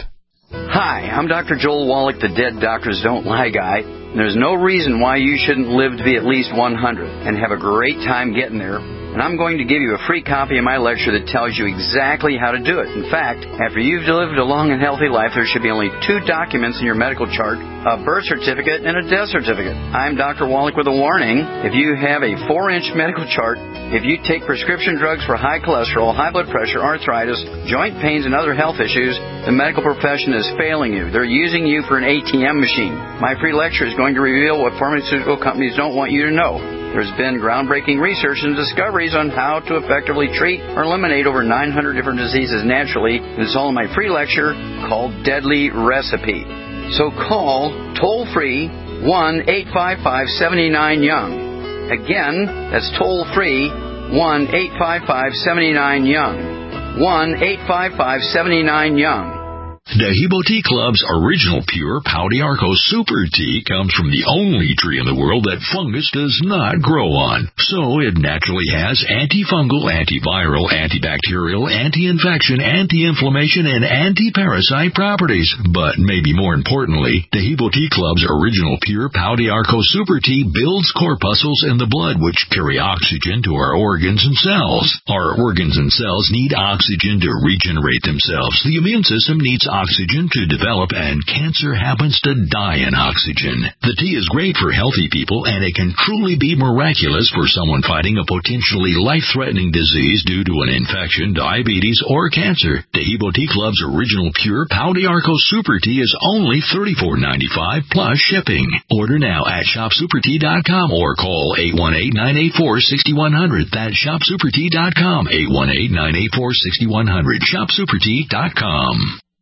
Hi, I'm Doctor Joel Wallach, the Dead Doctors Don't Lie guy. There's no reason why you shouldn't live to be at least one hundred and have a great time getting there. And I'm going to give you a free copy of my lecture that tells you exactly how to do it. In fact, after you've lived a long and healthy life, there should be only two documents in your medical chart, a birth certificate and a death certificate. I'm Doctor Wallach with a warning. If you have a four-inch medical chart, if you take prescription drugs for high cholesterol, high blood pressure, arthritis, joint pains, and other health issues, the medical profession is failing you. They're using you for an A T M machine. My free lecture is going to reveal what pharmaceutical companies don't want you to know. There's been groundbreaking research and discoveries on how to effectively treat or eliminate over nine hundred different diseases naturally. And it's all in my free lecture called Deadly Recipe. So call toll-free one eight five five, seven nine Young. Again, that's toll-free one eight five five, seven nine Young. one eight five five, seven nine Young. Dehibo Tea Club's original pure Pau d'Arco Super Tea comes from the only tree in the world that fungus does not grow on. So it naturally has antifungal, antiviral, antibacterial, anti-infection, anti-inflammation, and anti-parasite properties. But maybe more importantly, Dehibo Tea Club's original pure Pau d'Arco Super Tea builds corpuscles in the blood which carry oxygen to our organs and cells. Our organs and cells need oxygen to regenerate themselves. The immune system needs oxygen to develop, and cancer happens to die in oxygen. The tea is great for healthy people, and it can truly be miraculous for someone fighting a potentially life-threatening disease due to an infection, diabetes, or cancer. Dehibo Tea Club's original pure Pau d'Arco Super Tea is only thirty-four dollars and ninety-five cents plus shipping. Order now at shop super tea dot com or call eight one eight, nine eight four, six one zero zero. That's shop super tea dot com, eight one eight, nine eight four, six one zero zero, shop super tea dot com.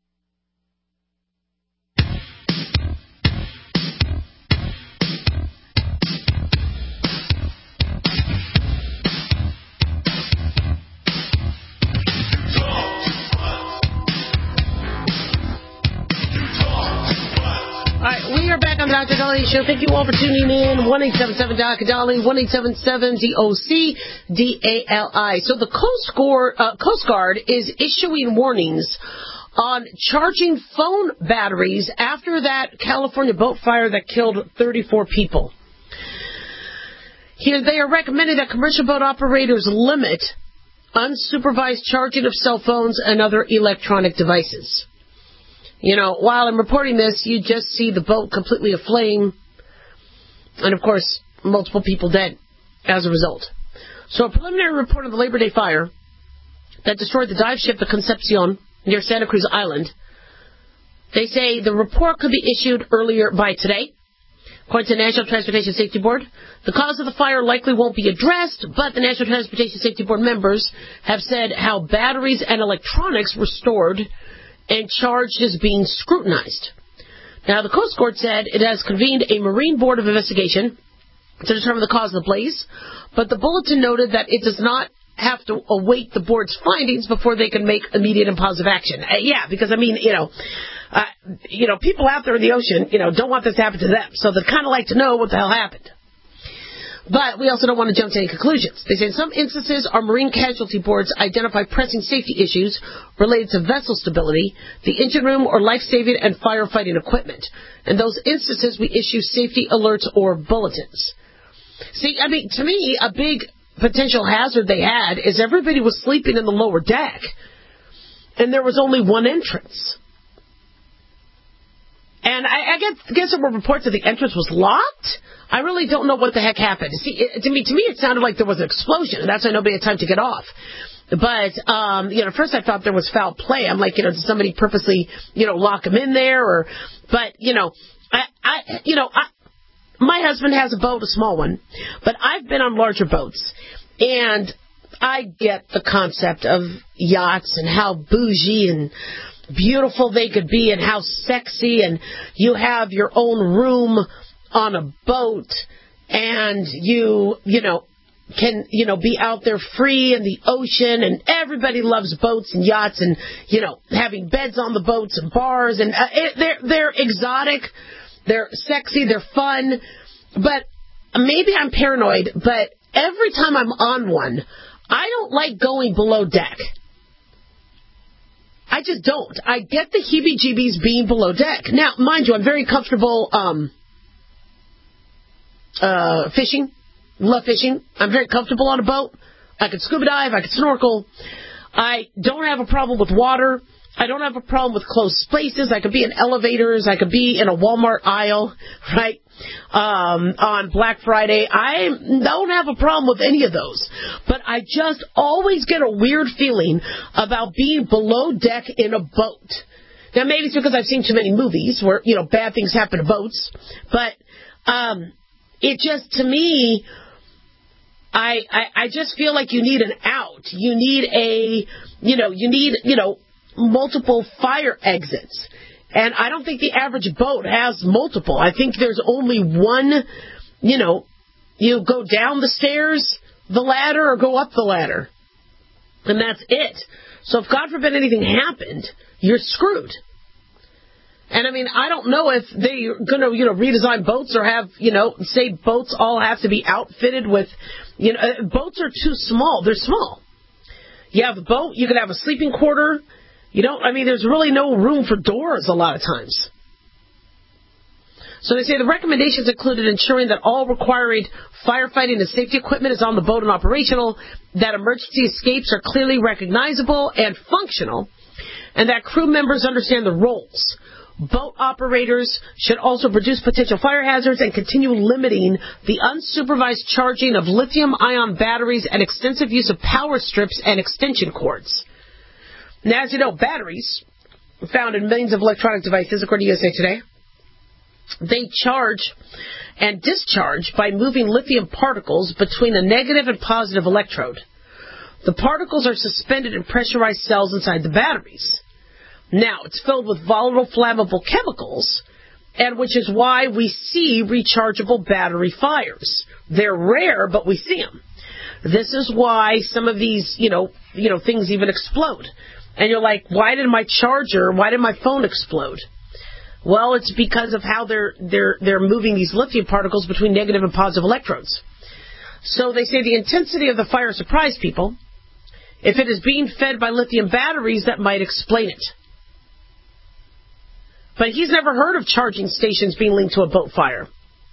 We are back on the Doctor Dahlia Show. Thank you all for tuning in. one eight seven seven, D O C, Dali, one eight seven seven, D O C, D A L I. So the Coast Guard, uh, Coast Guard is issuing warnings on charging phone batteries after that California boat fire that killed thirty-four people. Here, they are recommending that commercial boat operators limit unsupervised charging of cell phones and other electronic devices. You know, while I'm reporting this, you just see the boat completely aflame, and of course, multiple people dead as a result. So a preliminary report of the Labor Day fire that destroyed the dive ship, the Concepcion, near Santa Cruz Island. They say the report could be issued earlier by today. According to the National Transportation Safety Board, the cause of the fire likely won't be addressed, but the National Transportation Safety Board members have said how batteries and electronics were stored and charged as being scrutinized. Now, the Coast Guard said it has convened a Marine Board of Investigation to determine the cause of the blaze, but the bulletin noted that it does not have to await the board's findings before they can make immediate and positive action. Uh, yeah, because, I mean, you know, uh, you know, people out there in the ocean, you know, don't want this to happen to them, so they'd kind of like to know what the hell happened. But we also don't want to jump to any conclusions. They say in some instances, our marine casualty boards identify pressing safety issues related to vessel stability, the engine room, or life-saving and firefighting equipment. In those instances, we issue safety alerts or bulletins. See, I mean, to me, a big potential hazard they had is everybody was sleeping in the lower deck, and there was only one entrance. And I, I guess, guess there were reports that the entrance was locked. I really don't know what the heck happened. See, it, to me, to me, it sounded like there was an explosion, and that's why nobody had time to get off. But, um, you know, first I thought there was foul play. I'm like, you know, did somebody purposely, you know, lock him in there? Or, but, you know, I, I you know, I, my husband has a boat, a small one, but I've been on larger boats, and I get the concept of yachts and how bougie and beautiful they could be and how sexy, and you have your own room on a boat, and you, you know, can, you know, be out there free in the ocean, and everybody loves boats and yachts and, you know, having beds on the boats and bars, and uh, it, they're, they're exotic, they're sexy, they're fun, but maybe I'm paranoid, but every time I'm on one, I don't like going below deck. I just don't. I get the heebie-jeebies being below deck. Now, mind you, I'm very comfortable um, uh, fishing. Love fishing. I'm very comfortable on a boat. I could scuba dive. I could snorkel. I don't have a problem with water. I don't have a problem with closed spaces. I could be in elevators. I could be in a Walmart aisle, right, um, on Black Friday. I don't have a problem with any of those. But I just always get a weird feeling about being below deck in a boat. Now, maybe it's because I've seen too many movies where, you know, bad things happen to boats. But um, it just, to me, I, I I just feel like you need an out. You need a, you know, you need, you know, multiple fire exits. And I don't think the average boat has multiple. I think there's only one, you know, you go down the stairs, the ladder, or go up the ladder. And that's it. So if, God forbid, anything happened, you're screwed. And, I mean, I don't know if they're going to, you know, redesign boats or have, you know, say boats all have to be outfitted with, you know, boats are too small. They're small. You have a boat, you could have a sleeping quarter. You don't, I mean, there's really no room for doors a lot of times. So they say the recommendations included ensuring that all required firefighting and safety equipment is on the boat and operational, that emergency escapes are clearly recognizable and functional, and that crew members understand the roles. Boat operators should also reduce potential fire hazards and continue limiting the unsupervised charging of lithium-ion batteries and extensive use of power strips and extension cords. Now, as you know, batteries found in millions of electronic devices, according to U S A Today, they charge and discharge by moving lithium particles between a negative and positive electrode. The particles are suspended in pressurized cells inside the batteries. Now, it's filled with volatile, flammable chemicals, and which is why we see rechargeable battery fires. They're rare, but we see them. This is why some of these, you know, you know, things even explode. And you're like, why did my charger, why did my phone explode? Well, it's because of how they're they're they're moving these lithium particles between negative and positive electrodes. So they say the intensity of the fire surprised people. If it is being fed by lithium batteries, that might explain it. But he's never heard of charging stations being linked to a boat fire.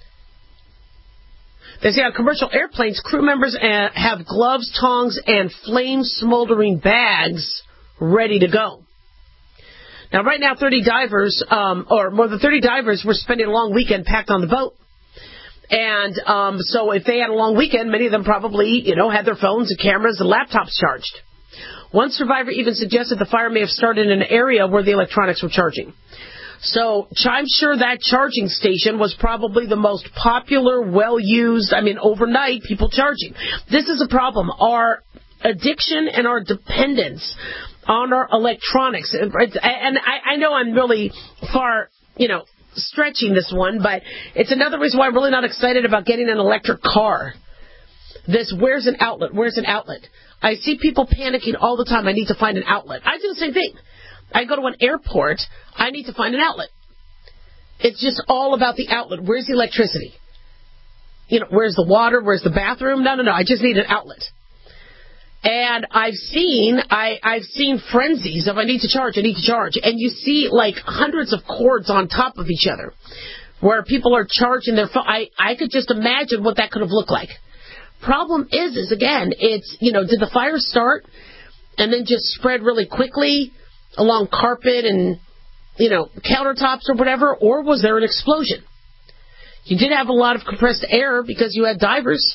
They say on commercial airplanes, crew members have gloves, tongs, and flame-smoldering bags ready to go. Now, right now, thirty divers, um, or more than thirty divers, were spending a long weekend packed on the boat. And um, so if they had a long weekend, many of them probably, you know, had their phones and cameras and laptops charged. One survivor even suggested the fire may have started in an area where the electronics were charging. So I'm sure that charging station was probably the most popular, well-used, I mean, overnight, people charging. This is a problem. Our addiction and our dependence on our electronics. And I, I know I'm really far, you know, stretching this one, but it's another reason why I'm really not excited about getting an electric car. This, where's an outlet? Where's an outlet? I see people panicking all the time. I need to find an outlet. I do the same thing. I go to an airport, I need to find an outlet. It's just all about the outlet. Where's the electricity? You know, where's the water? Where's the bathroom? No, no, no. I just need an outlet. And I've seen, I, I've seen frenzies of I need to charge, I need to charge. And you see like hundreds of cords on top of each other where people are charging their phone. I, I could just imagine what that could have looked like. Problem is, is again, it's, you know, did the fire start and then just spread really quickly along carpet and, you know, countertops or whatever, or was there an explosion? You did have a lot of compressed air because you had divers.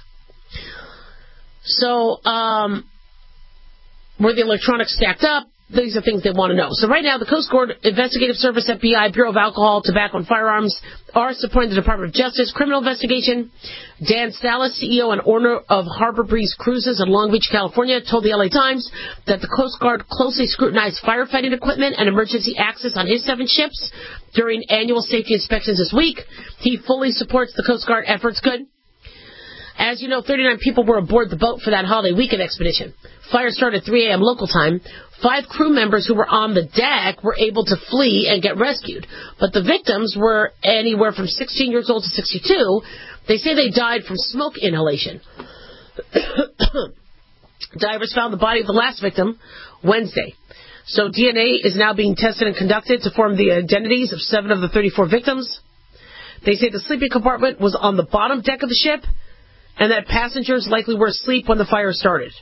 So, um, were the electronics stacked up? These are things they want to know. So right now, the Coast Guard Investigative Service, F B I, Bureau of Alcohol, Tobacco, and Firearms are supporting the Department of Justice criminal investigation. Dan Salas, C E O and owner of Harbor Breeze Cruises in Long Beach, California, told the L A Times that the Coast Guard closely scrutinized firefighting equipment and emergency access on his seven ships during annual safety inspections this week. He fully supports the Coast Guard efforts. Good. As you know, thirty-nine people were aboard the boat for that holiday weekend expedition. Fire started at three a.m. local time. Five crew members who were on the deck were able to flee and get rescued. But the victims were anywhere from sixteen years old to sixty-two. They say they died from smoke inhalation. Divers found the body of the last victim Wednesday. So D N A is now being tested and conducted to form the identities of seven of the thirty-four victims. They say the sleeping compartment was on the bottom deck of the ship, and that passengers likely were asleep when the fire started.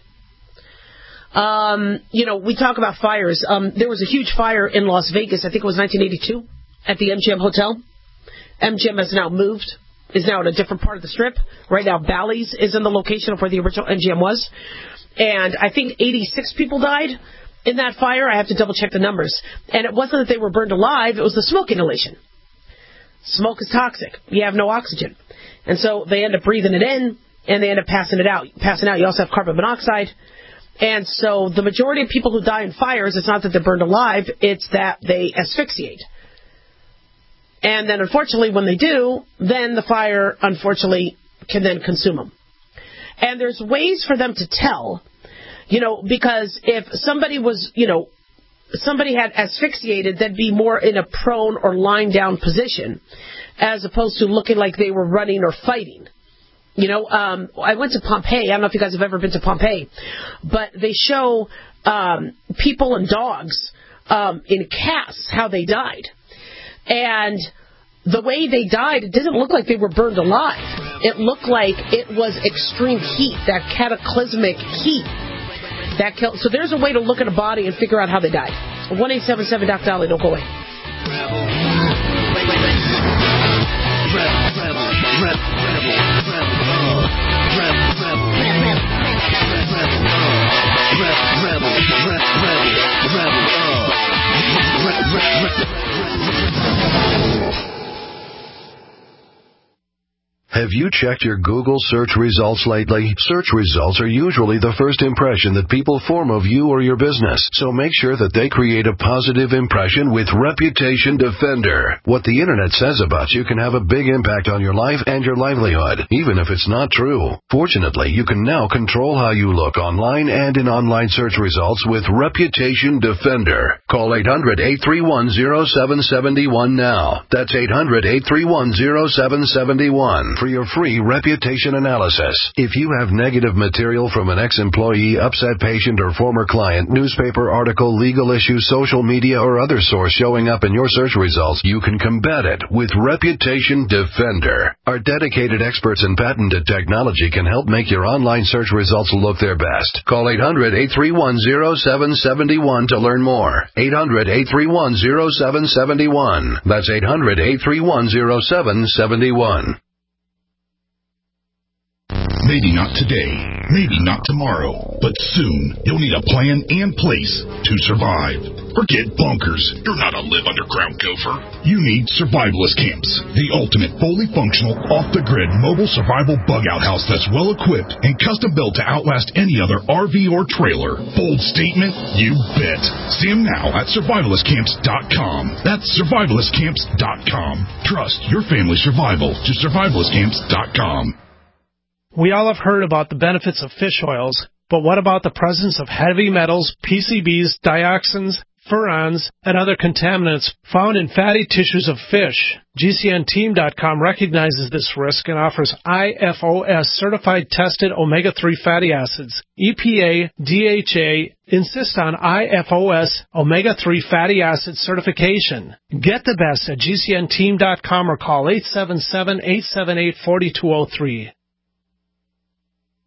Um, you know, we talk about fires. Um, there was a huge fire in Las Vegas, I think it was nineteen eighty-two, at the M G M Hotel. M G M has now moved, is now in a different part of the Strip. Right now, Bally's is in the location of where the original M G M was. And I think eighty-six people died in that fire. I have to double-check the numbers. And it wasn't that they were burned alive, it was the smoke inhalation. Smoke is toxic. You have no oxygen. And so they end up breathing it in, and they end up passing it out. Passing out, you also have carbon monoxide. And so the majority of people who die in fires, it's not that they're burned alive, it's that they asphyxiate. And then, unfortunately, when they do, then the fire, unfortunately, can then consume them. And there's ways for them to tell, you know, because if somebody was, you know, somebody had asphyxiated, they'd be more in a prone or lying down position, as opposed to looking like they were running or fighting. You know, um, I went to Pompeii. I don't know if you guys have ever been to Pompeii, but they show um, people and dogs um, in casts how they died. And the way they died, it didn't look like they were burned alive. It looked like it was extreme heat, that cataclysmic heat. That killed. So there's a way to look at a body and figure out how they died. one eight seven seven Doctor Dolly, don't go away. Have you checked your Google search results lately? Search results are usually the first impression that people form of you or your business, so make sure that they create a positive impression with Reputation Defender. What the internet says about you can have a big impact on your life and your livelihood, even if it's not true. Fortunately, you can now control how you look online and in online search results with Reputation Defender. Call eight hundred, eight three one, zero seven seven one now. That's eight hundred, eight three one, zero seven seven one. For your free reputation analysis. If you have negative material from an ex-employee, upset patient, or former client, newspaper article, legal issue, social media, or other source showing up in your search results, you can combat it with Reputation Defender. Our dedicated experts in patented technology can help make your online search results look their best. Call eight hundred, eight three one, zero seven seven one to learn more. eight hundred, eight three one, zero seven seven one. That's eight hundred, eight three one, zero seven seven one. Maybe not today, maybe not tomorrow, but soon you'll need a plan and place to survive. Forget bunkers. You're not a live underground gopher. You need survivalist camps, the ultimate fully functional, off-the-grid mobile survival bug-out house that's well-equipped and custom-built to outlast any other R V or trailer. Bold statement? You bet. See them now at survivalist camps dot com. That's survivalist camps dot com. Trust your family's survival to survivalist camps dot com. We all have heard about the benefits of fish oils, but what about the presence of heavy metals, P C Bs, dioxins, furans, and other contaminants found in fatty tissues of fish? G C N team dot com recognizes this risk and offers I F O S-certified tested omega three fatty acids. E P A, D H A insist on I F O S omega three fatty acid certification. Get the best at G C N team dot com or call eight seven seven, eight seven eight, four two zero three.